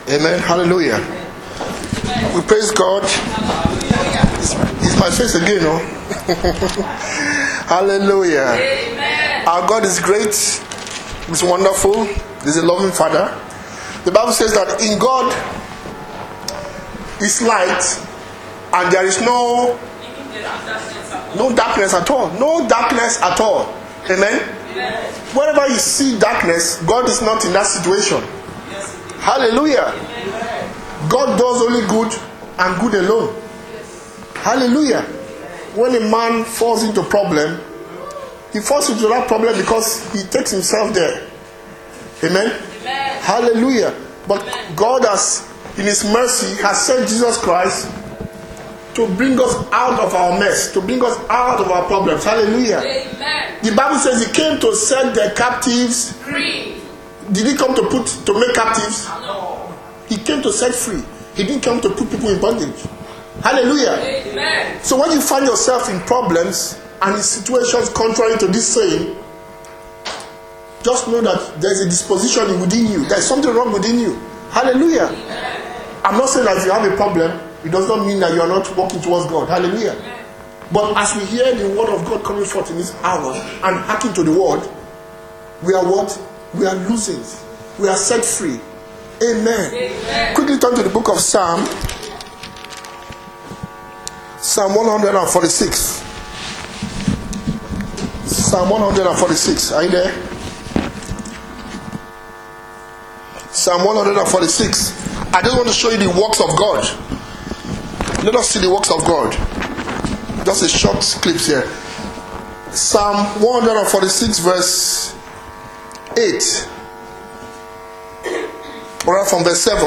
Amen. Hallelujah. We praise God. It's my face again, no? Hallelujah. Amen. Our God is great. He's wonderful. He's a loving Father. The Bible says that in God is light, and there is no darkness at all. No darkness at all. Amen. Whenever you see darkness, God is not in that situation. Hallelujah. God does only good and good alone. Hallelujah. When a man falls into a problem, he falls into that problem because he takes himself there. Amen. Hallelujah. But God has, in His mercy, has sent Jesus Christ to bring us out of our mess, to bring us out of our problems. Hallelujah. Amen. The Bible says He came to set the captives Free. Did He come to make captives? No. He came to set free. He didn't come to put people in bondage. Hallelujah. Amen. So when you find yourself in problems and in situations contrary to this saying, just know that there's a disposition within you. There's something wrong within you. Hallelujah. I'm not saying that if you have a problem, it does not mean that you are not walking towards God. Hallelujah. But as we hear the word of God coming forth in this hour and hearken to the word, we are what? We are losing. We are set free. Amen. Amen. Quickly turn to the book of Psalm 146. Psalm 146. Are you there? Psalm 146. I just want to show you the works of God. Let us see the works of God. Just a short clips here. Psalm 146 verse 8. Or from verse 7.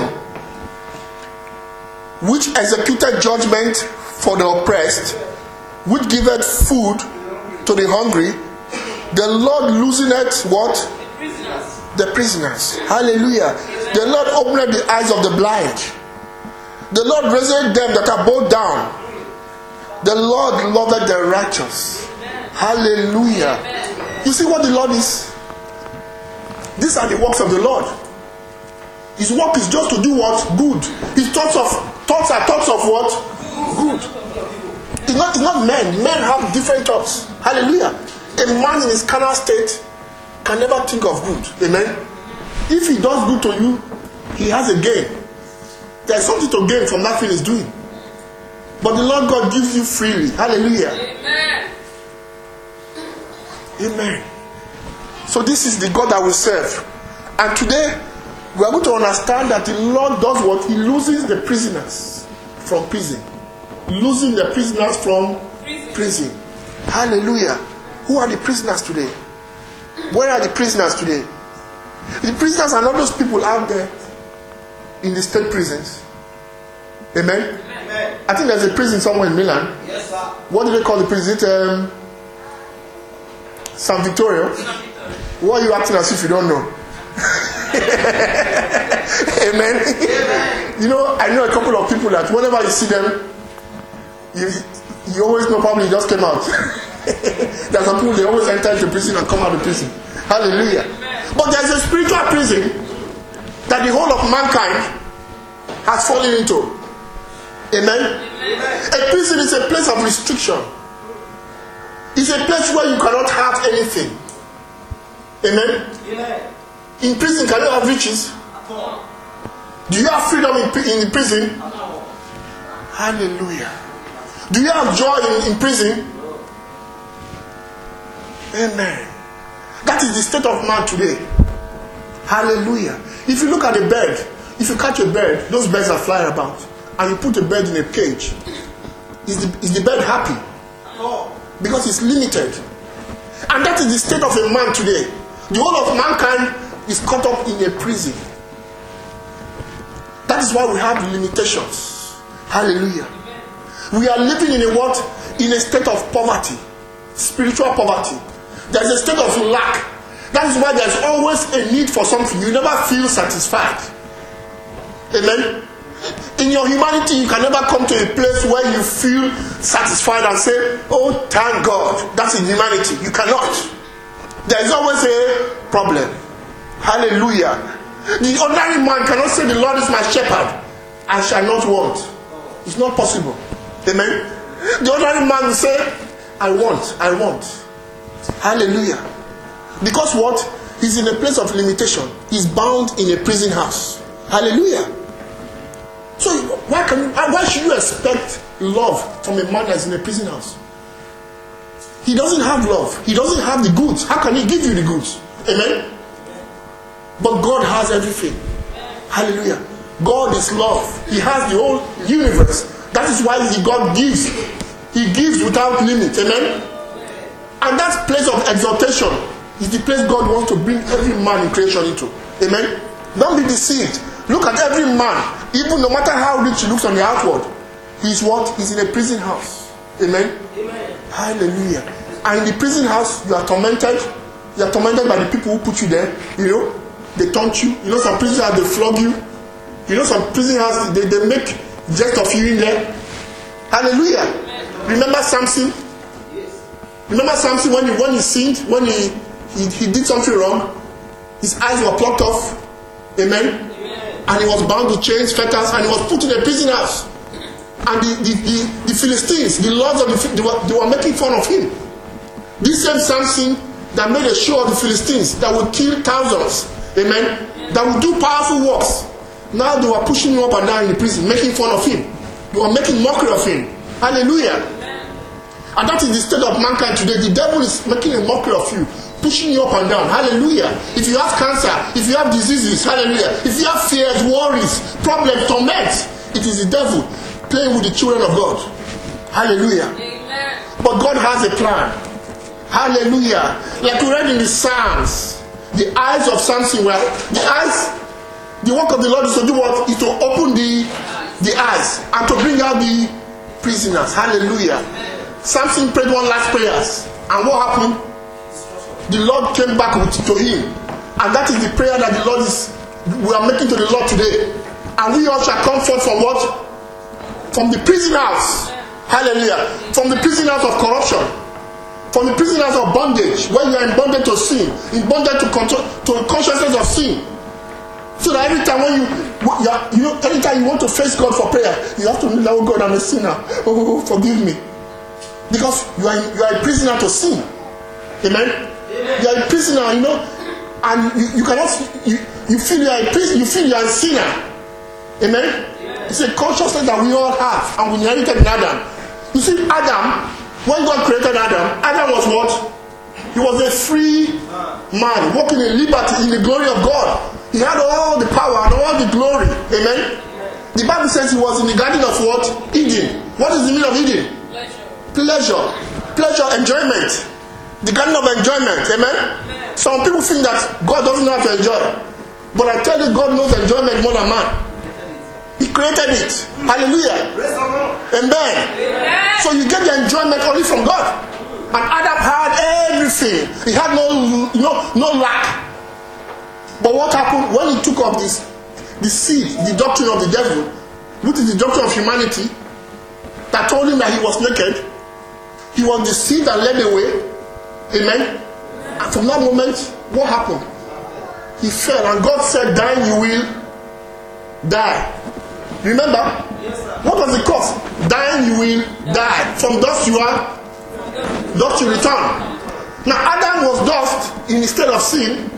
Which executed judgment for the oppressed, which giveth food to the hungry, the Lord looseneth what? The prisoners. Hallelujah. The Lord opened the eyes of the blind. The Lord raised them that are bowed down. The Lord loveth the righteous. Hallelujah. You see what the Lord is? These are the works of the Lord. His work is just to do what? Good. His thoughts are thoughts of what? Good. It's not men. Men have different thoughts. Hallelujah. A man in his carnal state can never think of good. Amen. If he does good to you, he has a gain. There's something to gain from that thing he's doing. But the Lord God gives you freely. Hallelujah. Amen. Amen. So this is the God that we serve. And today, we are going to understand that the Lord does what? He loses the prisoners from prison. Losing the prisoners from prison. Hallelujah. Who are the prisoners today? Where are the prisoners today? The prisoners are not those people out there in the state prisons. Amen? Amen. I think there's a prison somewhere in Milan. Yes, sir. What do they call the prison? Is it San Vittorio? Why are you acting as if you don't know? Amen. Amen. You know, I know a couple of people that whenever you see them, you always know probably just came out. There are some people, they always enter into prison and come out of prison. Hallelujah. But there's a spiritual prison that the whole of mankind has fallen into. Amen. A prison is a place of restriction. It's a place where you cannot have anything. Amen. In prison, can you have riches? Do you have freedom in prison? Hallelujah. Do you have joy in prison? Amen. That is the state of man today. Hallelujah. If you look at a bird, if you catch a bird, those birds are flying about, and you put a bird in a cage, is the bird happy? Because it's limited. And that is the state of a man today. The whole of mankind is caught up in a prison. That is why we have limitations. Hallelujah. We are living in a what? In a state of poverty. Spiritual poverty. There is a state of lack. That is why there is always a need for something. You never feel satisfied. Amen. In your humanity, you can never come to a place where you feel satisfied and say, oh, thank God. That's in humanity. You cannot. There is always a problem. Hallelujah. The ordinary man cannot say, the Lord is my shepherd, I shall not want. It's not possible. Amen. The ordinary man will say, I want. Hallelujah. Because what? He's in a place of limitation. He's bound in a prison house. Hallelujah. So why should you expect love from a man that's in a prison house? He doesn't have love. He doesn't have the goods. How can he give you the goods? Amen. But God has everything. Hallelujah. God is love. He has the whole universe. That is why God gives. He gives without limit. Amen. And that place of exaltation is the place God wants to bring every man in creation into. Amen. Don't be deceived. Look at every man. Even no matter how rich he looks on the outward, he's what? He's in a prison house. Amen. Amen. Hallelujah. And in the prison house, you are tormented. You are tormented by the people who put you there. You know, they taunt you. You know, some prison house, they flog you. You know, some prison house, they make jest of you in there. Hallelujah. Amen. Remember Samson? Yes. Remember Samson when he sinned, when he did something wrong, his eyes were plucked off. Amen. And he was bound to chains, fetters, and he was put in a prison house. And the Philistines, the lords of they were making fun of him. This same Samson that made a show of the Philistines, that would kill thousands, amen, that would do powerful works. Now they were pushing him up and down in the prison, making fun of him. They were making mockery of him. Hallelujah. And that is the state of mankind today. The devil is making a mockery of you, pushing you up and down. Hallelujah. If you have cancer, if you have diseases, hallelujah. If you have fears, worries, problems, torment, it is the devil playing with the children of God. Hallelujah. Amen. But God has a plan. Hallelujah. Like we read in the Psalms, the eyes of Samson were the work of the Lord is to do what? Is to open the eyes and to bring out the prisoners. Hallelujah. Samson prayed one last prayer. And what happened? The Lord came back to him. And that is the prayer that we are making to the Lord today. And we all shall come forth from what? From the prison house. Hallelujah. From the prison house of corruption. From the prison house of bondage. Where you are in bondage to sin. In bondage to consciousness of sin. So that every time anytime you want to face God for prayer, you have to know, oh God, I'm a sinner. Oh, forgive me. Because you are a prisoner to sin. Amen. You are a prisoner, you know, and you cannot. You feel you are a prisoner. You feel you are a sinner. Amen. It's a consciousness that we all have, and we inherited in Adam. You see, Adam, when God created Adam was what? He was a free man, walking in liberty, in the glory of God. He had all the power and all the glory. Amen. The Bible says he was in the garden of what? Eden. What is the meaning of Eden? Pleasure, enjoyment. The garden of enjoyment. Amen. Some people think that God doesn't know how to enjoy. But I tell you, God knows enjoyment more than man. He created it. Hallelujah. Amen. So you get the enjoyment only from God. And Adam had everything. He had no lack. But what happened when he took up the seed, the doctrine of the devil, which is the doctrine of humanity, that told him that he was naked? He was the seed that led the way. Amen. And from that moment, what happened? He fell, and God said, "Dying you will die." Remember? Yes, sir. What was the cause? Dying you will die. From dust you are, dust you return. Now Adam was dust in the state of sin.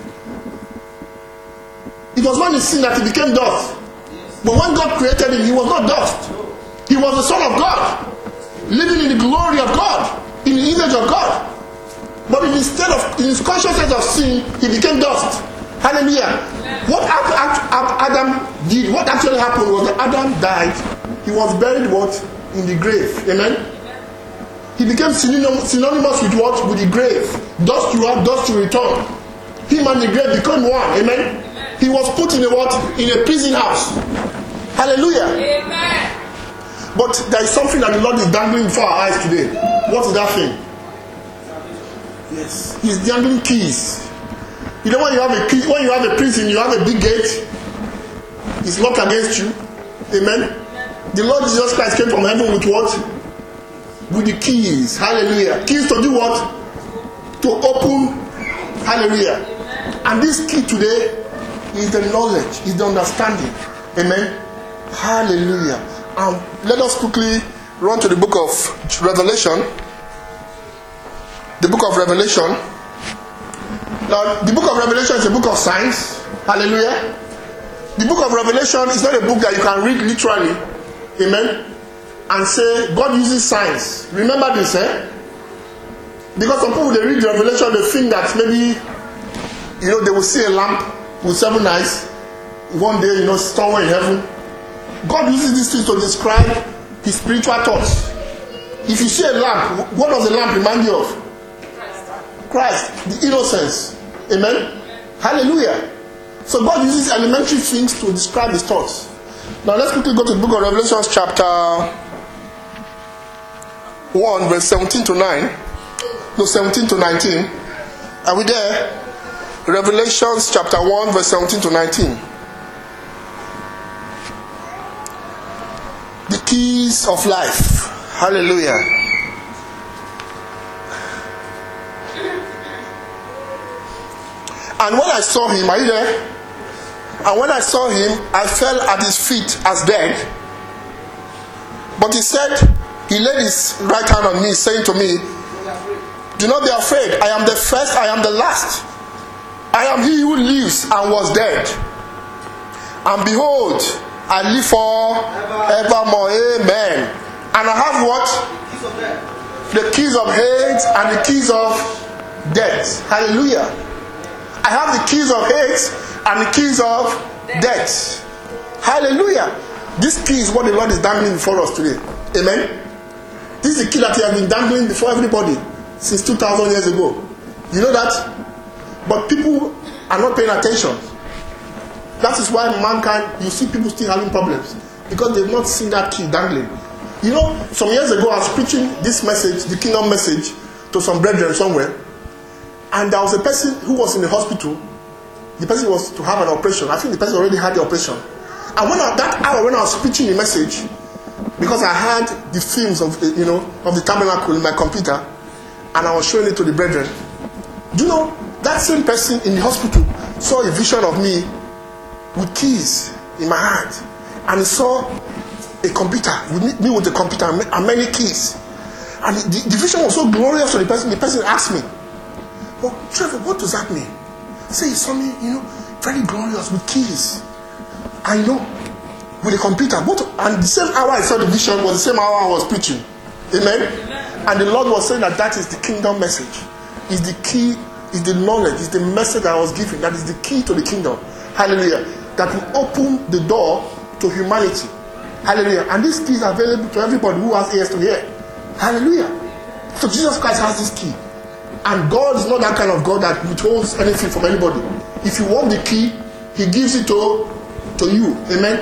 It was when he sinned that he became dust. But when God created him, he was not dust. He was the Son of God, living in the glory of God, in the image of God. But in his consciousness of sin, he became dust. Hallelujah. What Adam did, what actually happened was that Adam died. He was buried what? In the grave. Amen. He became synonymous with what? With the grave. Dust you are, dust you return. Him and the grave became one. Amen. He was put in a what? In a prison house. Hallelujah. Amen. But there is something that the Lord is dangling before our eyes today. What is that thing? Yes. He's dangling keys. You know when you have a key, when you have a prison, you have a big gate. It's locked against you. Amen. The Lord Jesus Christ came from heaven with what? With the keys. Hallelujah. Keys to do what? To open. Hallelujah. And this key today Is the knowledge, is the understanding. Amen. Hallelujah. Let us quickly run to the book of Revelation. The book of Revelation. Now, the book of Revelation is a book of science. Hallelujah. The book of Revelation is not a book that you can read literally. Amen. And say, God uses science. Remember this, Because some people, they read Revelation, they think that maybe, they will see a lamp with 7 eyes. One day, somewhere in heaven. God uses these things to describe his spiritual thoughts. If you see a lamp, what does the lamp remind you of? Christ, the innocence. Amen? Hallelujah. So God uses elementary things to describe his thoughts. Now let's quickly go to the book of Revelation chapter 1 verse 17 to 9. No, 17 to 19. Are we there? Revelation chapter 1 verse 17 to 19. The keys of life. Hallelujah. And when I saw him, are you there? And when I saw him, I fell at his feet as dead. But he said, he laid his right hand on me, saying to me, do not be afraid. I am the first, I am the last. I am he who lives and was dead. And behold, I live for evermore. Amen. And I have what? The keys of hate and the keys of death. Hallelujah. I have the keys of hate and the keys of death. Hallelujah. This key is what the Lord is dangling before us today. Amen. This is the key that he has been dangling before everybody since 2,000 years ago. You know that? But people are not paying attention. That is why mankind, you see people still having problems. Because they've not seen that key dangling. Some years ago I was preaching this message, the kingdom message, to some brethren somewhere. And there was a person who was in the hospital. The person was to have an operation. I think the person already had the operation. And that hour when I was preaching the message, because I had the films of the tabernacle in my computer, and I was showing it to the brethren. Do you know, that same person in the hospital saw a vision of me with keys in my hand. And he saw a computer, with me with a computer and many keys. And the vision was so glorious to the person. The person asked me, well, Trevor, what does that mean? I said, he saw me, very glorious with keys. I know, with a computer. And the same hour I saw the vision was the same hour I was preaching. Amen? And the Lord was saying that is the kingdom message. Is the key, is the knowledge, is the message that I was giving. That is the key to the kingdom. Hallelujah. That will open the door to humanity. Hallelujah. And this key is available to everybody who has ears to hear. Hallelujah. So Jesus Christ has this key. And God is not that kind of God that withholds anything from anybody. If you want the key, he gives it to you. Amen.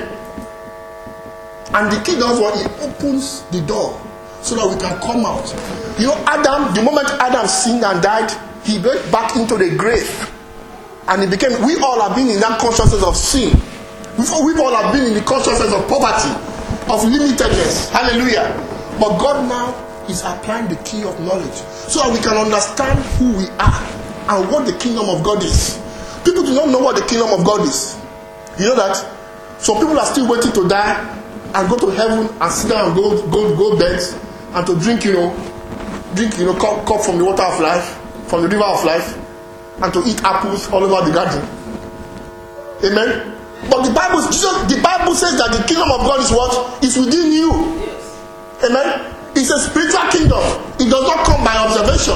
And the key does what? It opens the door so that we can come out. Adam, the moment Adam sinned and died, he went back into the grave. And we all have been in that consciousness of sin. We've all have been in the consciousness of poverty, of limitedness. Hallelujah. But God now is applying the key of knowledge so that we can understand who we are and what the kingdom of God is. People do not know what the kingdom of God is. You know that? Some people are still waiting to die and go to heaven and sit down and go beds and to drink cup from the water of life, from the river of life, and to eat apples all over the garden. Amen. But the Bible says that the kingdom of God is what? Is within you. Amen. It's a spiritual kingdom. It does not come by observation.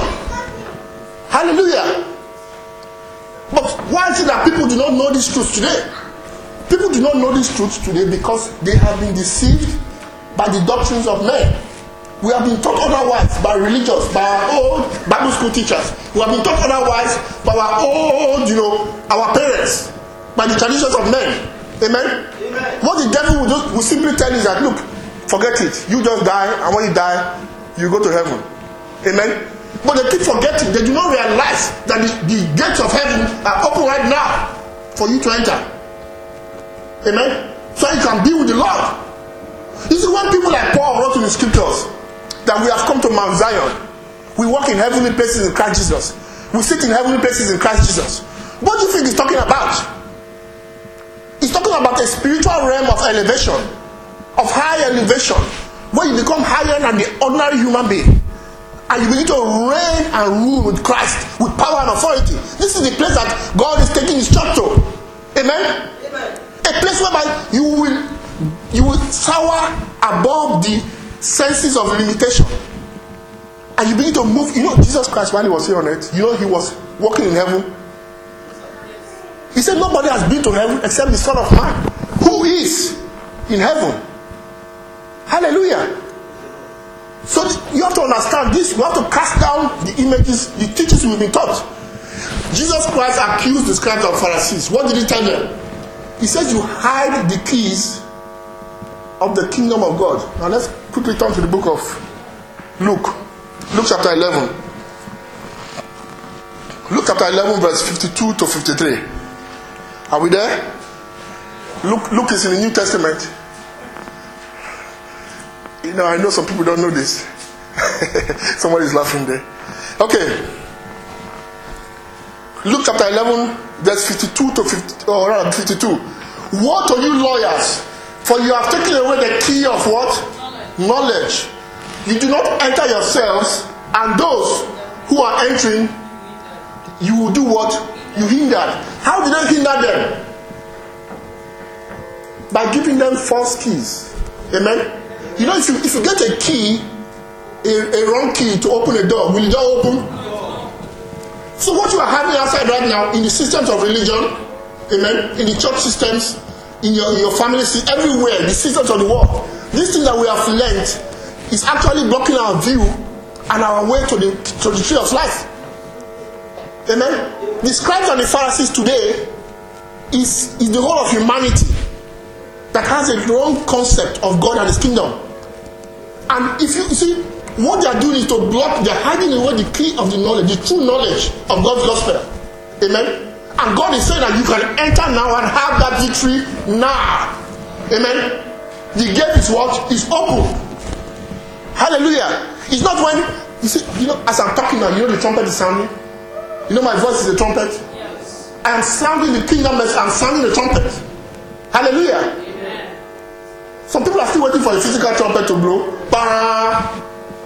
Hallelujah. But why is it that people do not know this truth today? People do not know this truth today because they have been deceived by the doctrines of men. We have been taught otherwise by religious, by our old Bible school teachers. We have been taught otherwise by our old, our parents, by the traditions of men. Amen? Amen. What the devil will simply tell you is that, look, forget it. You just die, and when you die, you go to heaven. Amen? But they keep forgetting. They do not realize that the gates of heaven are open right now for you to enter. Amen? So you can be with the Lord. You see, when people like Paul wrote in the scriptures that we have come to Mount Zion, we walk in heavenly places in Christ Jesus, we sit in heavenly places in Christ Jesus, what do you think he's talking about? It's talking about a spiritual realm of elevation, of high elevation, where you become higher than the ordinary human being. And you begin to reign and rule with Christ, with power and authority. This is the place that God is taking his church to. Amen? Amen. A place whereby you will soar above the senses of limitation. And you begin to move. You know, Jesus Christ, while he was here on earth, you know, he was walking in heaven. He said nobody has been to heaven except the Son of Man, who is in heaven. Hallelujah. So you have to understand this. You have to cast down the images, the teachings we've been taught. Jesus Christ accused the scribes and Pharisees. What did he tell them? He says you hide the keys of the kingdom of God. Now let's quickly turn to the book of Luke. Luke chapter 11. Luke chapter 11 verse 52 to 53. Are we there? Luke is in the New Testament. You know, I know some people don't know this. Somebody's laughing there. Okay. Luke chapter 11, verse 52 to 50, or rather 52. Woe to you lawyers, for you have taken away the key of what? Knowledge. You do not enter yourselves, and those who are entering, you will do what? You hindered. How did they hinder them? By giving them false keys. Amen? You know, if you get a key, a wrong key to open a door, will the door open? So what you are having outside right now, in the systems of religion, amen, in the church systems, in your family system, everywhere, the systems of the world, this thing that we have learned is actually blocking our view and our way to the tree of life. Amen? The scribes and the Pharisees today is the whole of humanity that has a wrong concept of God and his kingdom. And if you see, what they are doing is to block, they are hiding away the key of the knowledge, the true knowledge of God's gospel. Amen? And God is saying that you can enter now and have that victory now. Amen? The gate is what? Is open. Hallelujah. It's not when, you see, you know, as I'm talking now, you know the trumpet is sounding? You know my voice is the trumpet? Yes. I am sounding the kingdom message, I'm sounding the trumpet. Hallelujah. Amen. Some people are still waiting for the physical trumpet to blow. Bah!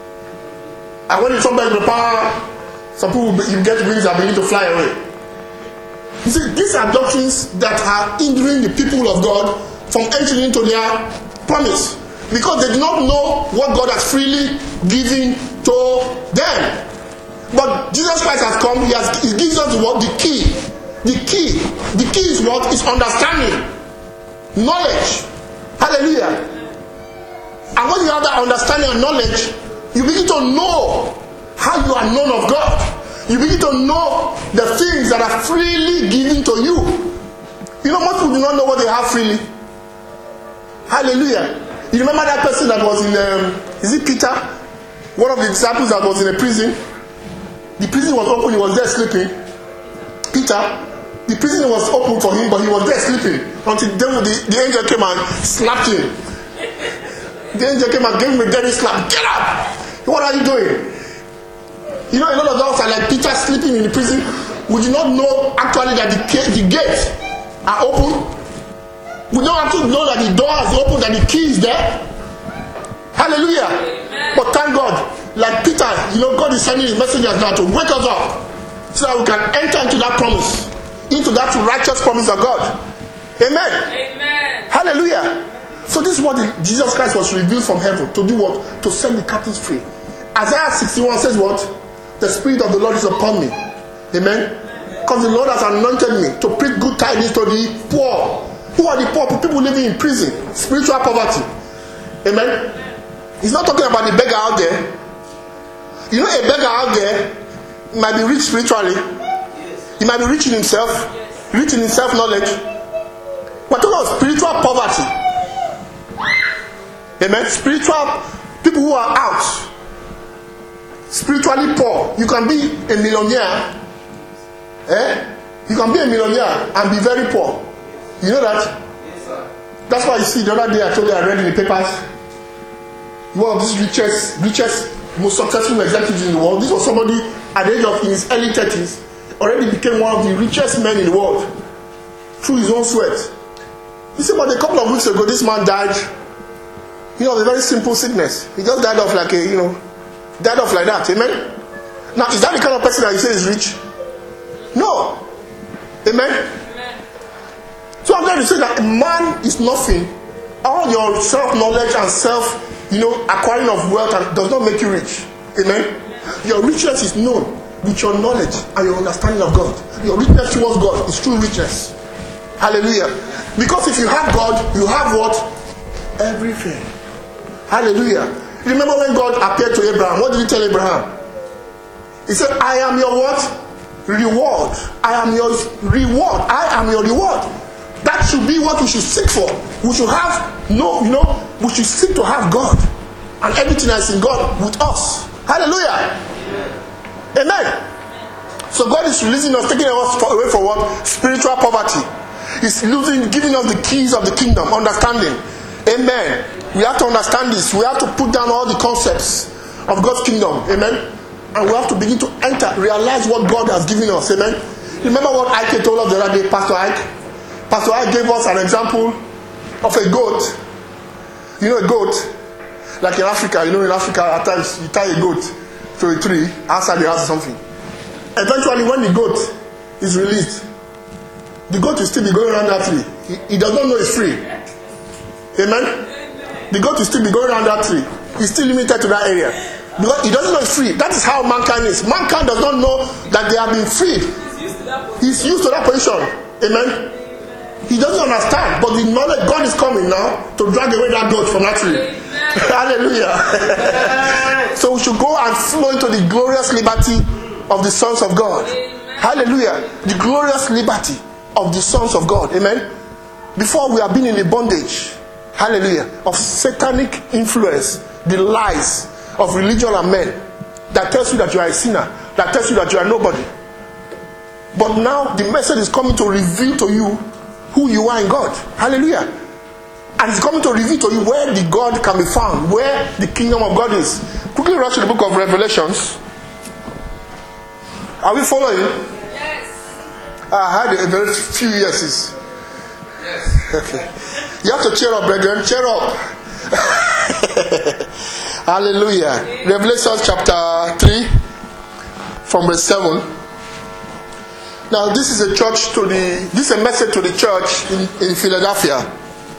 And when the trumpet blows, bah! Some people you get wings and begin to fly away. You see, these are doctrines that are hindering the people of God from entering into their promise. Because they do not know what God has freely given to them. But Jesus Christ has come, he gives us what? The key. The key is what? Is understanding. Knowledge. Hallelujah. And when you have that understanding and knowledge, you begin to know how you are known of God. You begin to know the things that are freely given to you. You know, most people do not know what they have freely. Hallelujah. You remember that person that was in, is it Peter? One of the disciples that was in a prison. The prison was open, he was there sleeping. Peter, the prison was open for him, but he was there sleeping. Until the angel came and slapped him. The angel came and gave him a dirty slap. Get up! What are you doing? You know, a lot of us are like Peter sleeping in the prison. We do not know actually that the gates are open. We don't actually know that the door is open, that the key is there. Hallelujah. Amen. But thank God, like Peter, you know, God is sending his messengers now to wake us up so that we can enter into that promise, into that righteous promise of God. Amen. Amen. Hallelujah. So this is what Jesus Christ was revealed from heaven to do what? To set the captives free. Isaiah 61 says what? The Spirit of the Lord is upon me. Amen. Because the Lord has anointed me to preach good tidings to the poor. Who are the poor? People living in prison, spiritual poverty. Amen. He's not talking about the beggar out there. You know, a beggar out there might be rich spiritually. He might be rich in himself, rich in his self-knowledge. We're talking about spiritual poverty. Amen. Spiritual people who are out, spiritually poor. You can be a millionaire. You can be a millionaire and be very poor. You know that? Yes, sir. That's why you see the other day I told you I read in the papers. One of these richest, most successful executives in the world. This was somebody at the age of in his early 30s, already became one of the richest men in the world through his own sweat. You see, but a couple of weeks ago, this man died, of a very simple sickness. He just died off like died off like that. Amen? Now, is that the kind of person that you say is rich? No. Amen? So I'm going to say that man is nothing. All your self-knowledge and acquiring of wealth does not make you rich. Amen? Your richness is known with your knowledge and your understanding of God. Your richness towards God is true richness. Hallelujah. Because if you have God, you have what? Everything. Hallelujah. Remember when God appeared to Abraham, what did he tell Abraham? He said, I am your what? Reward. I am your reward. I am your reward. That should be what we should seek for. We should have we should seek to have God and everything that's in God with us. Hallelujah. Amen. So God is releasing us, taking us away from what? Spiritual poverty. He's giving us the keys of the kingdom, understanding. Amen. We have to understand this. We have to put down all the concepts of God's kingdom. Amen. And we have to begin to realize what God has given us. Amen. Remember what Ike told us the other day, Pastor Ike? Pastor Ike gave us an example of a goat. A goat. Like in Africa, in Africa at times you tie a goat to a tree outside the house or something. Eventually when the goat is released, the goat will still be going around that tree. He does not know it's free. Amen? The goat will still be going around that tree. He's still limited to that area. Because he doesn't know it's free. That is how mankind is. Mankind does not know that they have been freed. He's used to that position. Amen? He doesn't understand. But the knowledge, God is coming now to drag away that goat from that tree. Hallelujah. So we should go and flow into the glorious liberty of the sons of God. Hallelujah. The glorious liberty of the sons of God. Amen. Before we have been in a bondage, hallelujah, of satanic influence, the lies of religion and men that tells you that you are a sinner, that tells you that you are nobody. But now the message is coming to reveal to you who you are in God. Hallelujah. And it's coming to reveal to you where the God can be found, where the kingdom of God is. Quickly rush to the book of Revelations. Are we following? Yes. I had a very few yeses. Yes. Okay. You have to cheer up, brethren. Cheer up. Hallelujah. Revelation chapter 3 from verse 7. Now this is a message to the church in Philadelphia.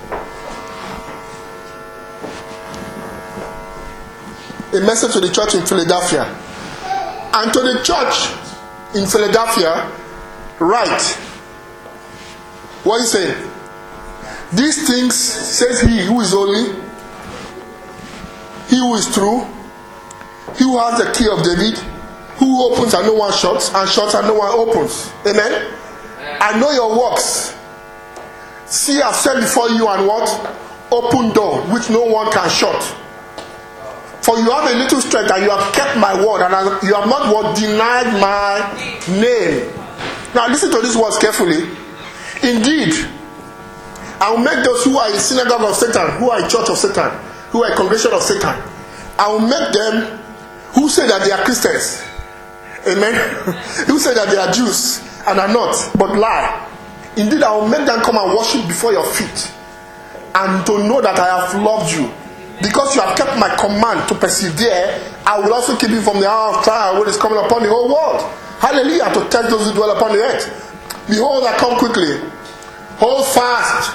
A message to the church in Philadelphia. And to the church in Philadelphia, write. What is it? These things says he who is holy, he who is true, he who has the key of David, who opens and no one shuts, and shuts and no one opens. Amen? I know your works. See, I've set before you and what? Open door, which no one can shut. For you have a little strength and you have kept my word and you have not what? Denied my name. Now listen to these words carefully. Indeed, I will make those who are a synagogue of Satan, who are a church of Satan, who are a congregation of Satan, I will make them who say that they are Christians. Amen. Who say that they are Jews and are not, but lie. Indeed, I will make them come and worship before your feet, and to know that I have loved you. Because you have kept my command to persevere, I will also keep you from the hour of trial which is coming upon the whole world. Hallelujah. To test those who dwell upon the earth. Behold, I come quickly. Hold fast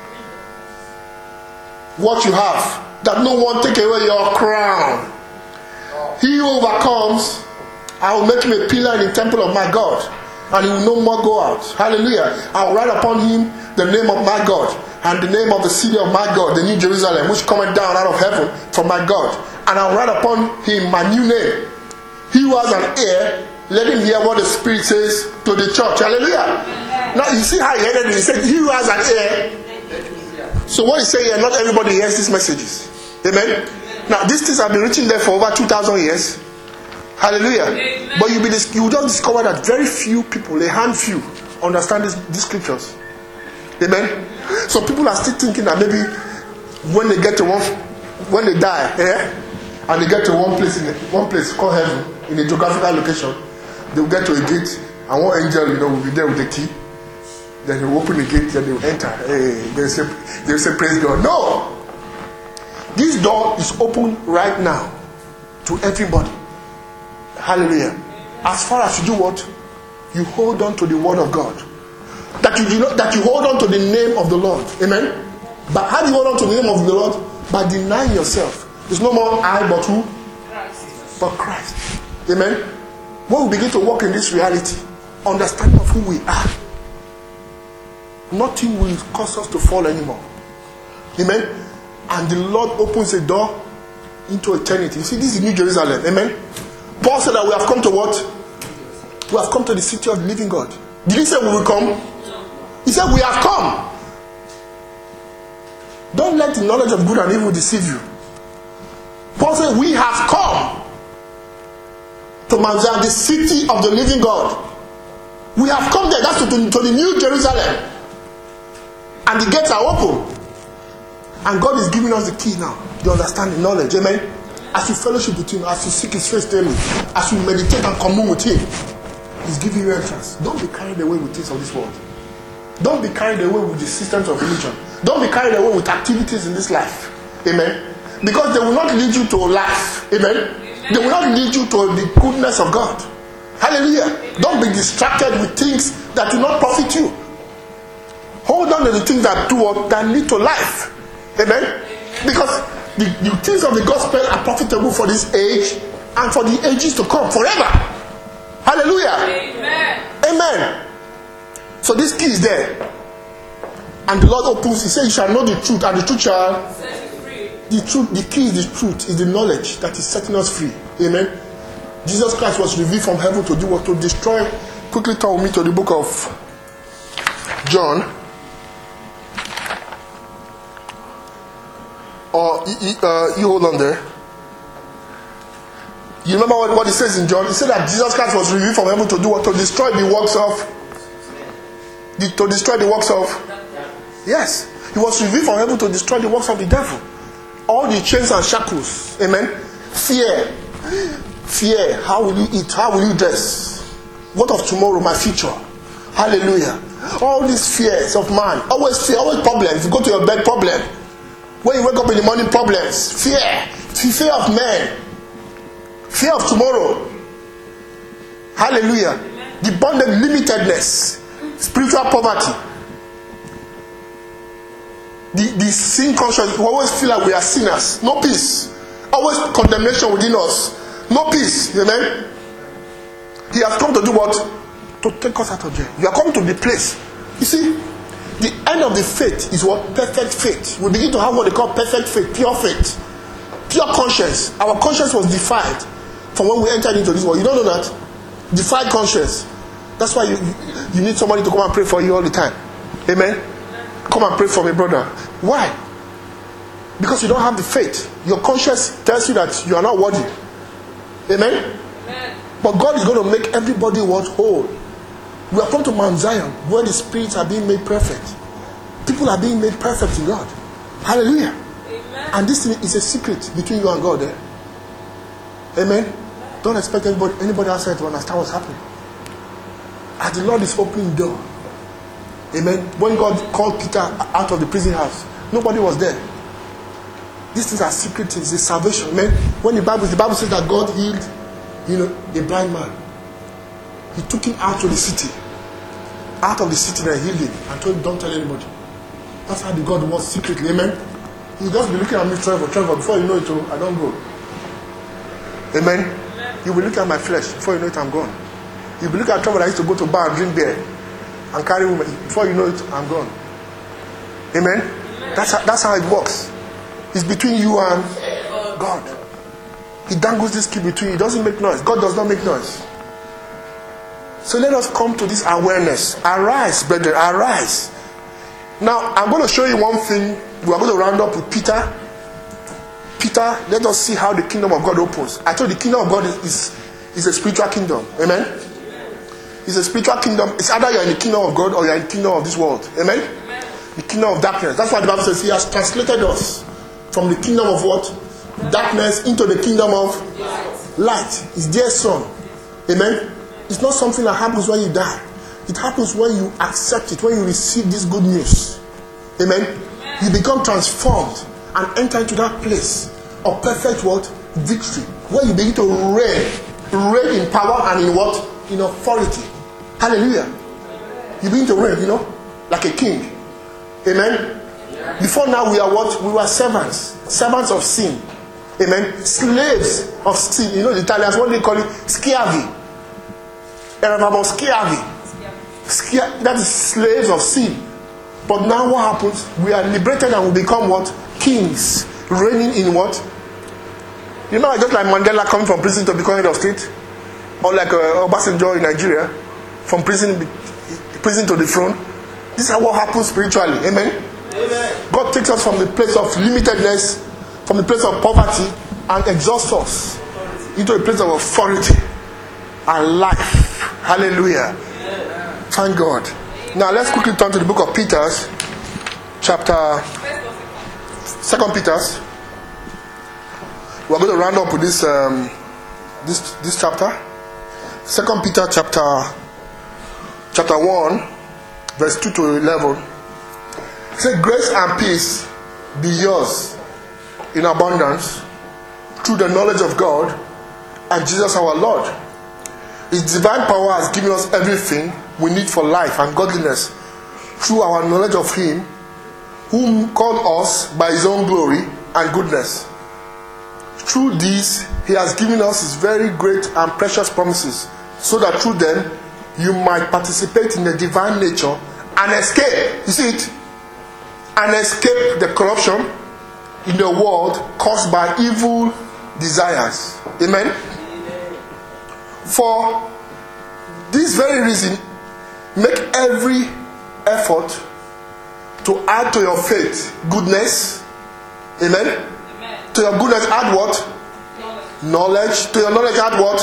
what you have, that no one take away your crown. He who overcomes, I will make him a pillar in the temple of my God, and he will no more go out. Hallelujah. I will write upon him the name of my God, and the name of the city of my God, the New Jerusalem, which cometh down out of heaven from my God. And I will write upon him my new name. He who has an ear, let him hear what the Spirit says to the church. Hallelujah. Now you see how he heard it. He said, he who has an ear. So what he's saying here, not everybody hears these messages. Amen. Now these things have been written there for over 2,000 years. Hallelujah. Amen. But you will just discover that very few people, a handful, understand these scriptures. Amen. So people are still thinking that maybe when they get to when they die, and they get to one place called heaven, in a geographical location, they will get to a gate, and one angel, will be there with the key. Then they will open the gate, then they will enter. Hey, they say, praise God. No! This door is open right now to everybody. Hallelujah. As far as you do what? You hold on to the word of God. That you hold on to the name of the Lord. Amen? But how do you hold on to the name of the Lord? By denying yourself. There's no more I but who? Christ. But Christ. Amen? When we begin to walk in this reality, understanding of who we are, nothing will cause us to fall anymore. Amen? And the Lord opens a door into eternity. You see, this is New Jerusalem. Amen? Paul said that we have come to what? We have come to the city of the living God. Did he say we will come? He said we have come. Don't let the knowledge of good and evil deceive you. Paul said we have come to Mount Zion, the city of the living God. We have come there. That's to the New Jerusalem. And the gates are open. And God is giving us the key now. The understanding, knowledge. Amen? As you fellowship with Him, as you seek His face daily, as you meditate and commune with Him, He's giving you entrance. Don't be carried away with things of this world. Don't be carried away with the systems of religion. Don't be carried away with activities in this life. Amen? Because they will not lead you to life. Amen? They will not lead you to the goodness of God. Hallelujah. Don't be distracted with things that do not profit you. Hold on to the things that lead to life. Amen? Because the things of the gospel are profitable for this age and for the ages to come forever. Hallelujah. Amen. Amen. So this key is there. And the Lord opens, He says, you shall know the truth, and the truth shall Set you free. the truth, the key is the truth, is the knowledge that is setting us free. Amen. Jesus Christ was revealed from heaven to do what? To destroy. Quickly turn with me to the book of John. Or you hold on there. You remember what it says in John? It said that Jesus Christ was revealed from heaven to do what? To destroy the works of. To destroy the works of. Yes. He was revealed from heaven to destroy the works of the devil. All the chains and shackles. Amen. Fear. Fear. How will you eat? How will you dress? What of tomorrow? My future. Hallelujah. All these fears of man. Always fear. Always problems. You go to your bed, problem. When you wake up in the morning, problems. Fear. Fear of men. Fear of tomorrow. Hallelujah. The bonded limitedness. Spiritual poverty. The sin conscience. We always feel like we are sinners. No peace. Always condemnation within us. No peace. Amen. He has come to do what? To take us out of jail. You are coming to the place. You see, the end of the faith is what? Perfect faith. We begin to have what they call perfect faith, pure faith, pure conscience. Our conscience was defiled from when we entered into this world. You don't know that? Defiled conscience. That's why you need somebody to come and pray for you all the time. Amen. Come and pray for me, brother. Why? Because you don't have the faith. Your conscience tells you that you are not worthy. Amen. Amen. But God is going to make everybody what? Whole. We have come to Mount Zion, where the spirits are being made perfect. People are being made perfect in God. Hallelujah. Amen. And this thing is a secret between you and God. Amen. Don't expect anybody outside to understand what's happening. As the Lord is opening the door. Amen. When God called Peter out of the prison house, nobody was there. These things are secret things. It's salvation. Amen. When the Bible says that God healed, a blind man. He took him out to the city. Out of the city and healed him. And told him, don't tell anybody. That's how the God was secretly. Amen. He just be looking at me, Trevor. Before you know it, I don't go. Amen. You will look at my flesh. Before you know it, I'm gone. You will look at Trevor. I used to go to bar and drink beer and carry women. Before you know it, I'm gone. Amen. That's how it works. It's between you and God. He dangles this key between you. He doesn't make noise. God does not make noise. So let us come to this awareness. Arise, brethren, arise. Now, I'm going to show you one thing. We are going to round up with Peter. Peter, let us see how the kingdom of God opens. I told you the kingdom of God is a spiritual kingdom. Amen? It's a spiritual kingdom. It's either you're in the kingdom of God or you're in the kingdom of this world. Amen? The kingdom of darkness. That's why the Bible says He has translated us from the kingdom of what? Darkness into the kingdom of light. His dear son. Amen? It's not something that happens when you die. It happens when you accept it, when you receive this good news. Amen? You become transformed and enter into that place of perfect what? Victory. Where you begin to reign in power and in what? In authority. Hallelujah. You begin to reign, like a king. Amen? Before now we are what? We were servants. Servants of sin. Amen? Slaves of sin. The Italians, what do they call it? Schiavi. Eravamo schiavi. That is slaves of sin. But now what happens? We are liberated and we become what? Kings. Reigning in what? Just like Mandela coming from prison to become head of state. Or like Obasanjo in Nigeria. From prison to the throne. This is what happens spiritually. Amen? Amen. God takes us from the place of limitedness, from the place of poverty, and exalts us into a place of authority and life. Hallelujah. Amen. Thank God. Now let's quickly turn to the book of Peter, chapter 2 Peter. We're going to round up with this chapter. 2 Peter chapter 1, verse 2 to 11. It says, grace and peace be yours in abundance through the knowledge of God and Jesus our Lord. His divine power has given us everything we need for life and godliness through our knowledge of Him whom called us by His own glory and goodness. Through these, He has given us His very great and precious promises, so that through them you might participate in the divine nature and escape. You see it? And escape the corruption in the world caused by evil desires. Amen? For this very reason, make every effort to add to your faith goodness. Amen? Amen. To your goodness add what? Knowledge. To your knowledge add what?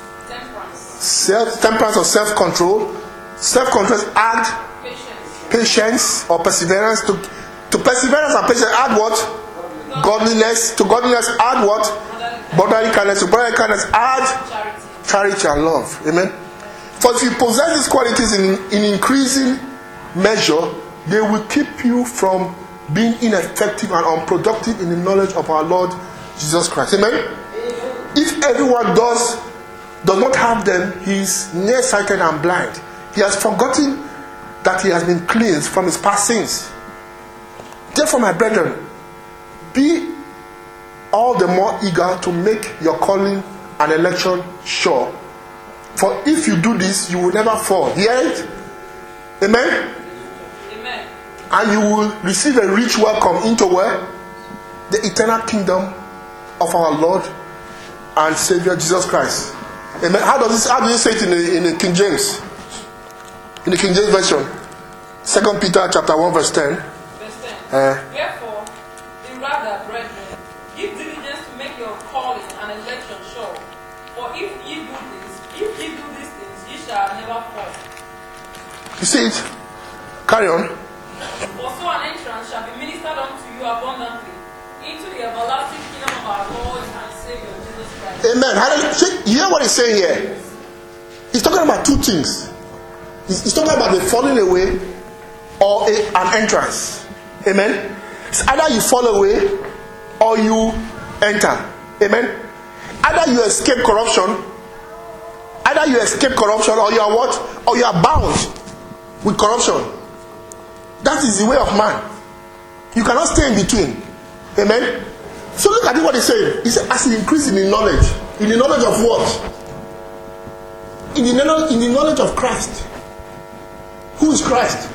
Temperance or self-control. Self-control add patience or perseverance. To perseverance and patience add what? Godliness. To godliness add what? Brotherly kindness. To brotherly kindness add charity and love. Amen. For if you possess these qualities in increasing measure, they will keep you from being ineffective and unproductive in the knowledge of our Lord Jesus Christ. Amen. If everyone does not have them, he is nearsighted and blind. He has forgotten that he has been cleansed from his past sins. Therefore, my brethren, be all the more eager to make your calling and election sure. For if you do this, you will never fall. Hear it? Amen? Amen. And you will receive a rich welcome into where? The eternal kingdom of our Lord and Savior Jesus Christ. Amen. How do you say it in the King James? In the King James version. 2 Peter chapter 1 verse 10. Verse 10. Therefore, be rather, brethren, give diligence to make your calling and election sure. For if ye do these things, ye shall never fall. You see it? Carry on. For so an entrance shall be ministered unto you abundantly into the everlasting kingdom of our Lord and Savior Jesus Christ. Amen. You hear what he's saying here? He's talking about two things. He's talking about the falling away or an entrance. Amen. It's either you fall away or you enter. Amen. Either you escape corruption, or you are what? Or you are bound with corruption. That is the way of man. You cannot stay in between. Amen. So look at what he's saying. He said, as he increases in knowledge. In the knowledge of what? In the knowledge of Christ. Who is Christ?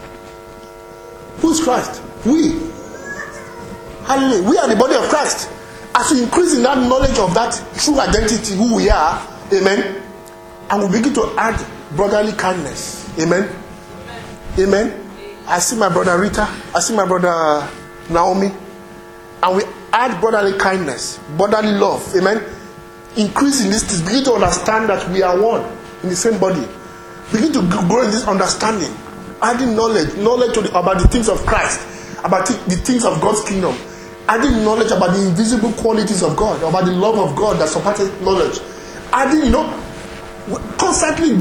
Who is Christ? We. Hallelujah. We are the body of Christ. As we increase in that knowledge of that true identity, who we are, amen, and we begin to add brotherly kindness. Amen. Amen. I see my brother Rita. I see my brother Naomi. And we add brotherly kindness, brotherly love. Amen. Increase in this, begin to understand that we are one in the same body. Begin to grow in this understanding. Adding knowledge about the things of Christ, about the things of God's kingdom. Adding knowledge about the invisible qualities of God, about the love of God that surpasses knowledge. Adding, constantly doing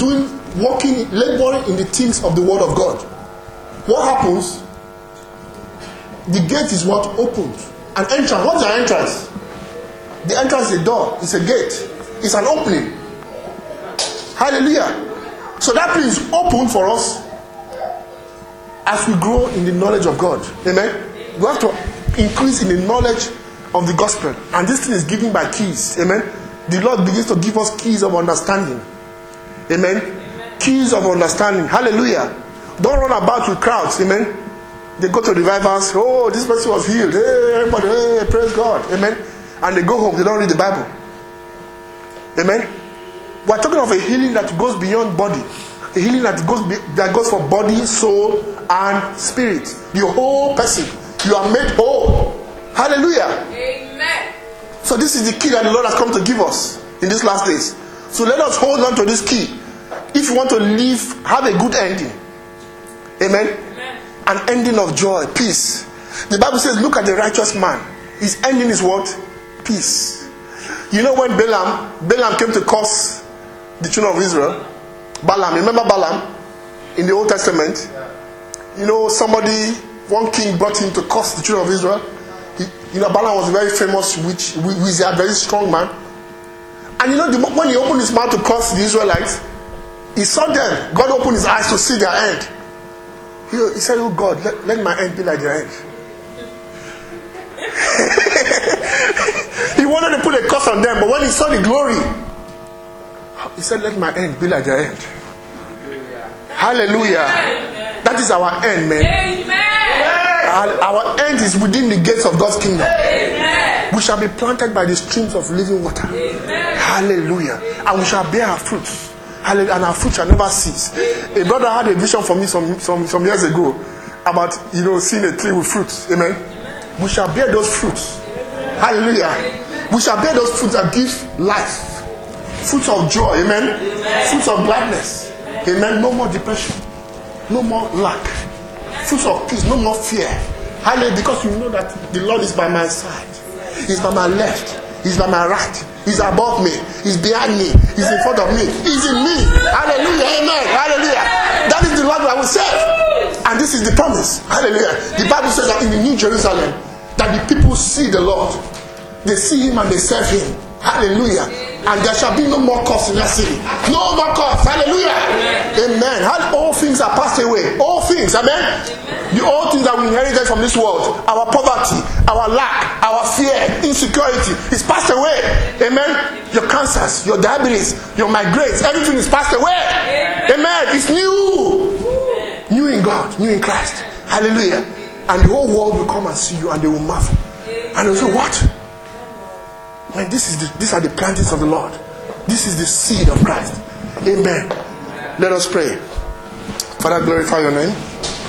walking, laboring in the things of the word of God, what happens? The gate is what opened. An entrance. What's an entrance? The entrance is a door. It's a gate. It's an opening. Hallelujah. So that place is open for us as we grow in the knowledge of God. Amen. We have to increase in the knowledge of the gospel. And this thing is given by keys. Amen. The Lord begins to give us keys of understanding. Amen. Keys of understanding. Hallelujah. Don't run about with crowds. Amen. They go to revivals. Oh, this person was healed. Hey, everybody, hey, praise God. Amen. And they go home. They don't read the Bible. Amen. We're talking of a healing that goes beyond body. A healing that goes for body, soul, and spirit. The whole person. You are made whole. Hallelujah. Amen. So this is the key that the Lord has come to give us in these last days. So let us hold on to this key. If you want to live, have a good ending. Amen. Amen. An ending of joy, peace. The Bible says, look at the righteous man. His ending is what? Peace. You know when Balaam came to curse the children of Israel. Balaam, remember Balaam in the Old Testament? You know, one king brought him to curse the children of Israel. Balaam was a very famous witch, a very strong man. And when he opened his mouth to curse the Israelites, he saw them. God opened his eyes to see their end. He said, oh God, let my end be like their end. He wanted to put a curse on them, but when he saw the glory, he said, let my end be like their end. Hallelujah. That is our end, man. Our end is within the gates of God's kingdom. We shall be planted by the streams of living water. Hallelujah. And we shall bear our fruits. And our fruit shall never cease. A brother had a vision for me some years ago about seeing a tree with fruits. Amen. We shall bear those fruits. Hallelujah. We shall bear those fruits that give life. Fruits of joy. Amen. Fruits of gladness. Amen. No more depression. No more lack. Fruits of peace. No more fear. Hallelujah. Because you know that the Lord is by my side. He's by my left. He's by my right. He's above me. He's behind me. He's in front of me. He's in me. Hallelujah. Amen. Hallelujah. That is the Lord I will serve. And this is the promise. Hallelujah. The Bible says that in the New Jerusalem, that the people see the Lord. They see Him and they serve Him. Hallelujah. And there shall be no more curse in that city. No more curse. Hallelujah. Amen. All things are passed away. All things. Amen. The old things that we inherited from this world, our poverty, our lack, our fear, insecurity, is passed away. Amen. Your cancers, your diabetes, your migraines, everything is passed away. Amen. It's new. New in God, new in Christ. Hallelujah. And the whole world will come and see you and they will marvel. And they'll say, what? Man, these are the plantings of the Lord. This is the seed of Christ. Amen. Let us pray. Father, glorify your name.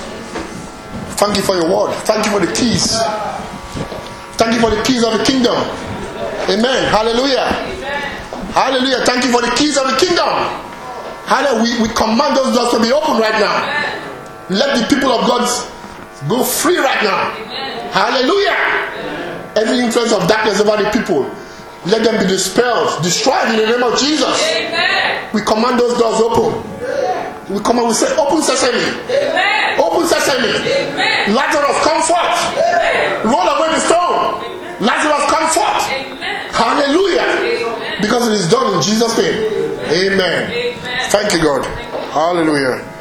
Thank you for your word. Thank you for the keys. Thank you for the keys of the kingdom. Amen. Hallelujah. Hallelujah. Thank you for the keys of the kingdom. Hallelujah. We command those doors to be open right now. Let the people of God go free right now. Hallelujah. Every influence of darkness over the people, let them be dispelled, destroyed in the name of Jesus. We command those doors open. We say, open sesame. Open sesame. Lazarus, come forth. Roll away the stone. Lazarus, come forth. Hallelujah. Because it is done in Jesus' name. Amen. Thank you, God. Hallelujah.